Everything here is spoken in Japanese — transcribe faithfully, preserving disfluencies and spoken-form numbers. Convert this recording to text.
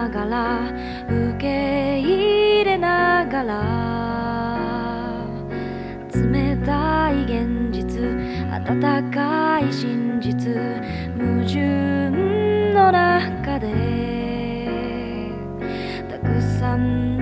ながら受け入れながら、冷たい現実温かい真実、矛盾の中でたくさん